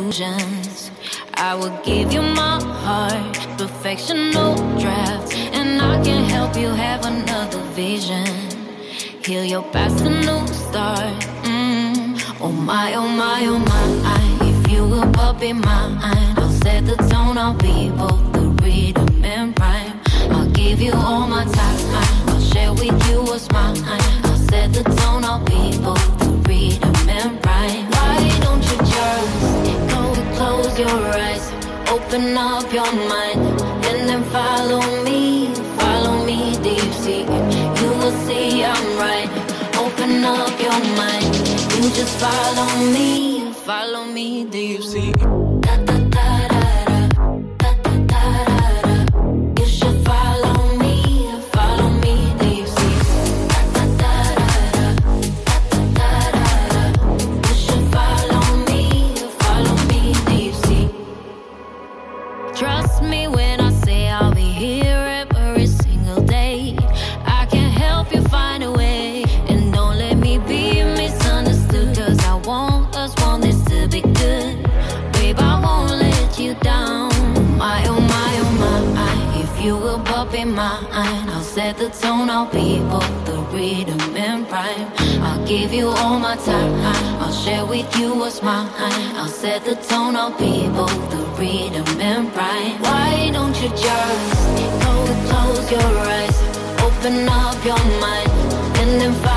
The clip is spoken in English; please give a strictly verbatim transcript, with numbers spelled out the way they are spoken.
illusions. I will give you my heart, perfection, no draft, and I can help you have another vision. Heal your past, a new start. Mm. Oh my, oh my, oh my. If you will up in mine, I'll set the tone. I'll be both the rhythm and rhyme. I'll give you all my time. I'll share with you what's mine. I'll set the tone. I'll be both the rhythm and rhyme. Why don't you just go and close your eyes, open up your mind, and then follow me, follow me deep sea. You will see I'm right. Open up your mind. You just follow me, follow me deep sea. Da da da da da, da da da da. You should follow me, follow me deep sea. Da da da da da, da da da da. You should follow me, follow me deep sea. Trust me when I say I'll be here every single day. I can help you find a way, and don't let me be misunderstood. Cause I want us, want this to be good. Babe, I won't let you down. My, oh my, oh my. If you will pop in mine, I'll set the tone. I'll be both the rhythm and rhyme. I'll give you all my time. I'll share with you what's mine. I'll set the tone. I'll be both the rhythm and rhyme. Why don't you just go and close your eyes, open up your mind, and then find